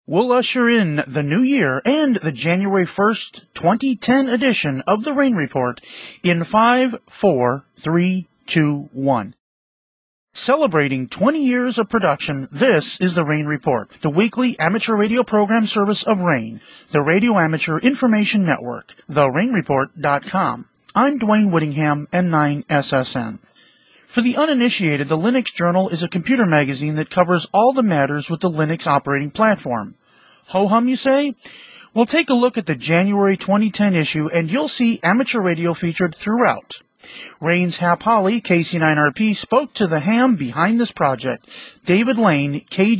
We'll usher in the new year and the January 1st, 2010 edition of the Rain Report in 5, 4, 3, 2, 1. Celebrating 20 years of production, this is the Rain Report, the weekly amateur radio program service of RAIN, the Radio Amateur Information Network, therainreport.com. I'm Dwayne Whittingham, N9SSN. For the uninitiated, the Linux Journal is a computer magazine that covers all the matters with the Linux operating platform. Ho-hum, you say? Well, take a look at the January 2010 issue, and you'll see amateur radio featured throughout. RAIN's Hap Holly, KC9RP, spoke to the ham behind this project, David Lane,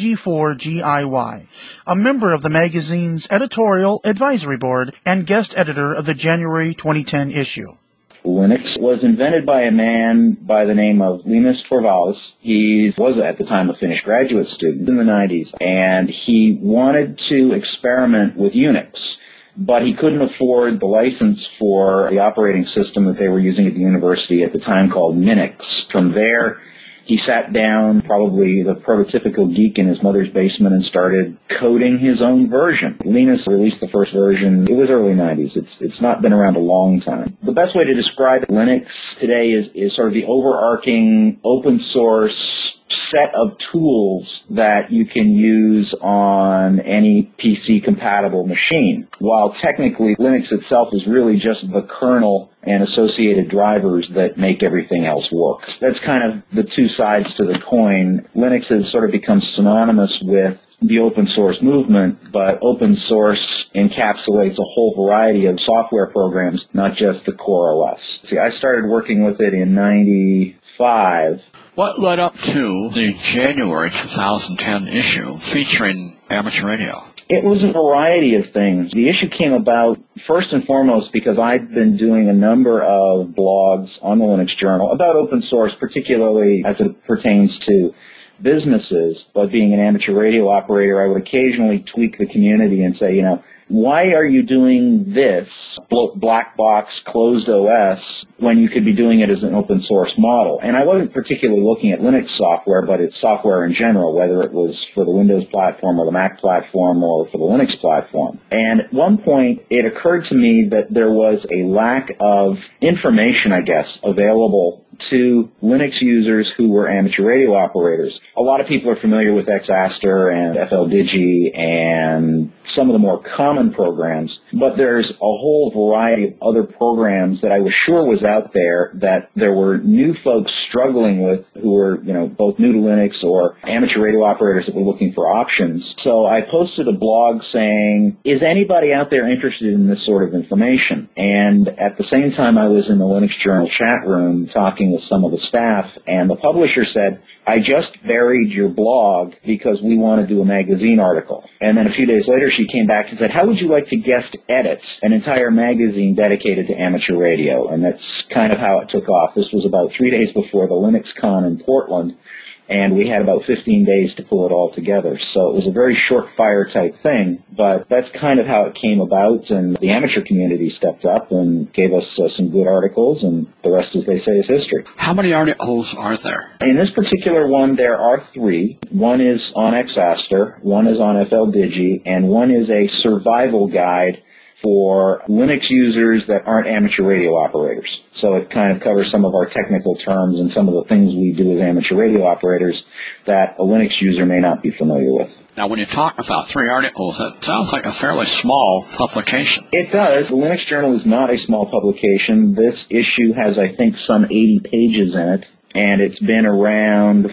KG4GIY, a member of the magazine's editorial advisory board and guest editor of the January 2010 issue. Linux was invented by a man by the name of Linus Torvalds. He was at the time a Finnish graduate student in the 90s, and he wanted to experiment with Unix, but he couldn't afford the license for the operating system that they were using at the university at the time called Minix. From there, he sat down, probably the prototypical geek in his mother's basement, and started coding his own version. Linus released the first version. It was early 90s. It's not been around a long time. The best way to describe Linux today is sort of the overarching open source set of tools that you can use on any PC-compatible machine, while technically Linux itself is really just the kernel and associated drivers that make everything else work. That's kind of the two sides to the coin. Linux has sort of become synonymous with the open source movement, but open source encapsulates a whole variety of software programs, not just the core OS. See, I started working with it in 95. What led up to the January 2010 issue featuring amateur radio? It was a variety of things. The issue came about first and foremost because I'd been doing a number of blogs on the Linux Journal about open source, particularly as it pertains to businesses. But being an amateur radio operator, I would occasionally tweak the community and say, why are you doing this black box closed OS when you could be doing it as an open source model? And I wasn't particularly looking at Linux software, but it's software in general, whether it was for the Windows platform or the Mac platform or for the Linux platform. And at one point, it occurred to me that there was a lack of information, I guess, available to Linux users who were amateur radio operators. A lot of people are familiar with Xaster and FLDigi and some of the more common programs, but there's a whole variety of other programs that I was sure was out there that there were new folks struggling with who were, both new to Linux or amateur radio operators that were looking for options. So I posted a blog saying, is anybody out there interested in this sort of information? And at the same time, I was in the Linux Journal chat room talking with some of the staff, and the publisher said, I just buried your blog because we want to do a magazine article. And then a few days later, she came back and said, how would you like to guest edit an entire magazine dedicated to amateur radio? And that's kind of how it took off. This was about 3 days before the LinuxCon in Portland, and we had about 15 days to pull it all together. So it was a very short-fire type thing, but that's kind of how it came about, and the amateur community stepped up and gave us some good articles, and the rest, as they say, is history. How many articles are there? In this particular one, there are 3. One is on Xaster, one is on FLDigi, and one is a survival guide for Linux users that aren't amateur radio operators. So it kind of covers some of our technical terms and some of the things we do as amateur radio operators that a Linux user may not be familiar with. Now, when you talk about 3 articles, that sounds like a fairly small publication. It does. The Linux Journal is not a small publication. This issue has, I think, some 80 pages in it, and it's been around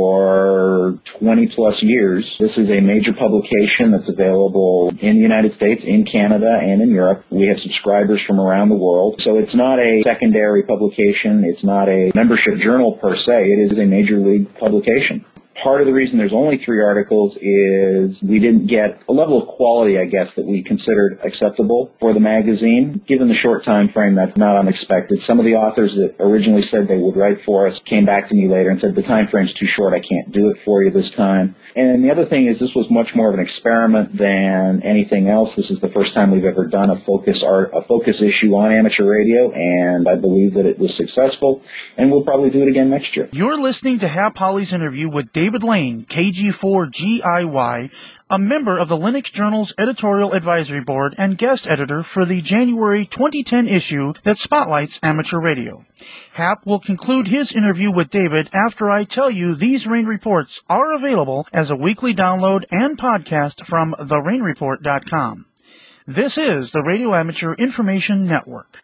for 20-plus years. This is a major publication that's available in the United States, in Canada, and in Europe. We have subscribers from around the world. So it's not a secondary publication. It's not a membership journal per se. It is a major league publication. Part of the reason there's only 3 articles is we didn't get a level of quality, I guess, that we considered acceptable for the magazine. Given the short time frame, that's not unexpected. Some of the authors that originally said they would write for us came back to me later and said, the time frame's too short, I can't do it for you this time. And the other thing is this was much more of an experiment than anything else. This is the first time we've ever done a focus issue on amateur radio, and I believe that it was successful, and we'll probably do it again next year. You're listening to Hap Holly's interview with David Lane, KG4GIY, a member of the Linux Journal's editorial advisory board and guest editor for the January 2010 issue that spotlights amateur radio. Hap will conclude his interview with David after I tell you these Rain Reports are available as a weekly download and podcast from therainreport.com. This is the Radio Amateur Information Network.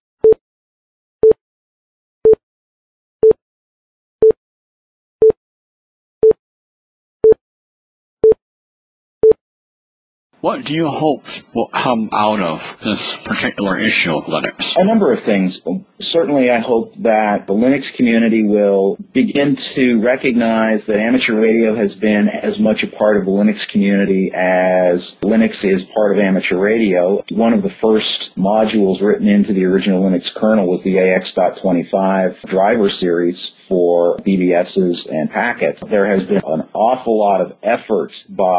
What do you hope will come out of this particular issue of Linux? A number of things. Certainly, I hope that the Linux community will begin to recognize that amateur radio has been as much a part of the Linux community as Linux is part of amateur radio. One of the first modules written into the original Linux kernel was the AX.25 driver series for BBSs and packets. There has been an awful lot of effort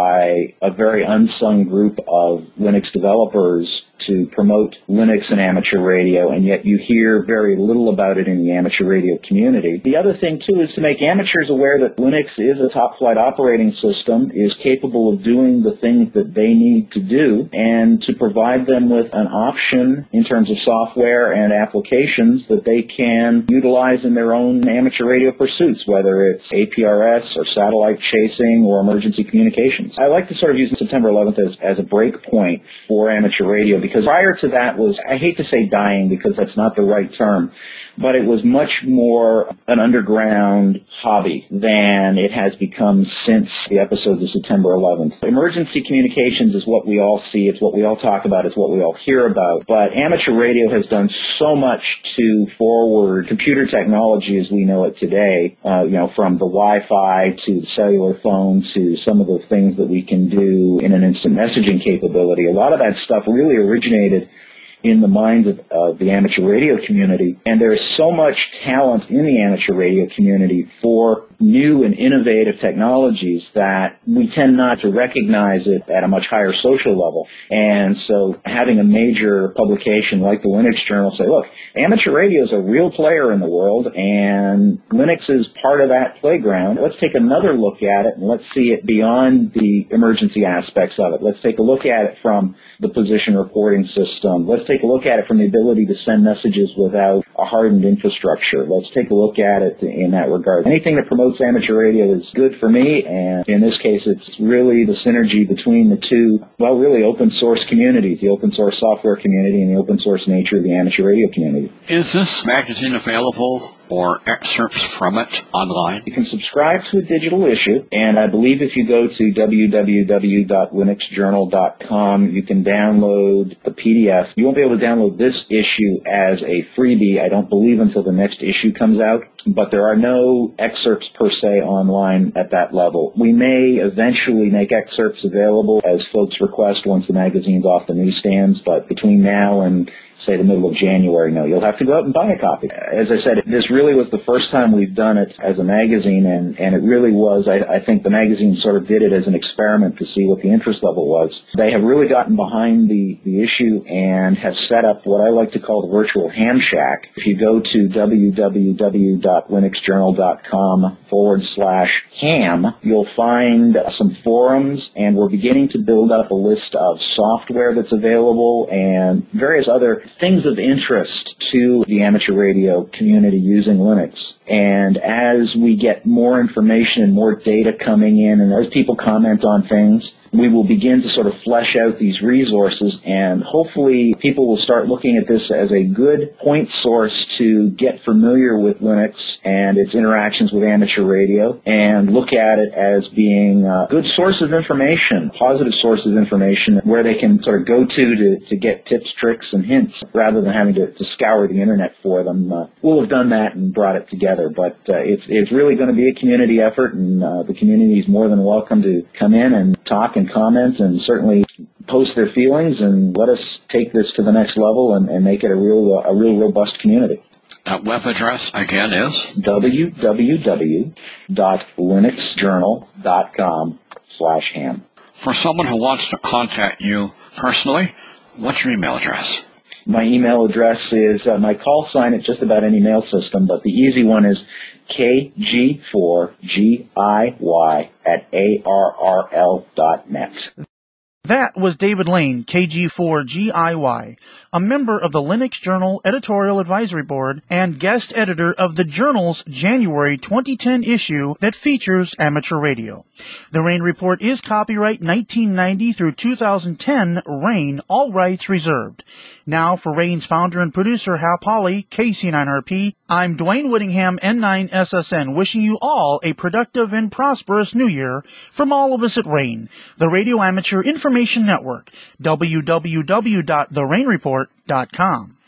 by a very unsung group of Linux developers to promote Linux and amateur radio, and yet you hear very little about it in the amateur radio community. The other thing, too, is to make amateurs aware that Linux is a top-flight operating system, is capable of doing the things that they need to do, and to provide them with an option in terms of software and applications that they can utilize in their own amateur radio pursuits, whether it's APRS or satellite chasing or emergency communications. I like to sort of use September 11th as a break point for amateur radio, because prior to that was, I hate to say dying because that's not the right term, but it was much more an underground hobby than it has become since the episodes of September 11th. Emergency communications is what we all see, it's what we all talk about, it's what we all hear about, but amateur radio has done so much to forward computer technology as we know it today, from the Wi-Fi to the cellular phone to some of the things that we can do in an instant messaging capability. A lot of that stuff really originated in the minds of the amateur radio community, and there is so much talent in the amateur radio community for new and innovative technologies that we tend not to recognize it at a much higher social level. And so having a major publication like the Linux Journal say, look, amateur radio is a real player in the world, and Linux is part of that playground. Let's take another look at it, and let's see it beyond the emergency aspects of it. Let's take a look at it from the position reporting system. Let's take a look at it from the ability to send messages without a hardened infrastructure. Let's take a look at it in that regard. Anything that promotes amateur radio is good for me, and in this case it's really the synergy between the two, well, really open source communities, the open source software community and the open source nature of the amateur radio community. Is this magazine available or excerpts from it online? You can subscribe to a digital issue, and I believe if you go to www.linuxjournal.com, you can download the PDF. You won't be able to download this issue as a freebie, I don't believe, until the next issue comes out, but there are no excerpts per se online at that level. We may eventually make excerpts available as folks request once the magazine's off the newsstands, but between now and say the middle of January, no, you'll have to go out and buy a copy. As I said, this really was the first time we've done it as a magazine, and it really was, I think the magazine sort of did it as an experiment to see what the interest level was. They have really gotten behind the issue and have set up what I like to call the virtual ham shack. If you go to www.linuxjournal.com/ham, you'll find some forums, and we're beginning to build up a list of software that's available and various other things of interest to the amateur radio community using Linux. And as we get more information and more data coming in, and as people comment on things, we will begin to sort of flesh out these resources, and hopefully people will start looking at this as a good point source to get familiar with Linux and its interactions with amateur radio, and look at it as being a good source of information, positive source of information, where they can sort of go to get tips, tricks, and hints, rather than having to scour the internet for them. We'll have done that and brought it together, but it's really going to be a community effort, and the community is more than welcome to come in and talk and comment, and certainly post their feelings, and let us take this to the next level and make it a real robust community. That web address again is www.linuxjournal.com @rain.com/ham. For someone who wants to contact you personally, what's your email address? My email address is my call sign at just about any mail system, but the easy one is kg4giy@arrl.net. That was David Lane, KG4GIY, a member of the Linux Journal Editorial Advisory Board and guest editor of the Journal's January 2010 issue that features amateur radio. The RAIN Report is copyright 1990 through 2010, RAIN, all rights reserved. Now for RAIN's founder and producer, Hal Pauley, KC9RP, I'm Dwayne Whittingham, N9SSN, wishing you all a productive and prosperous new year from all of us at RAIN, the Radio Amateur Information Network, www.therainreport.com.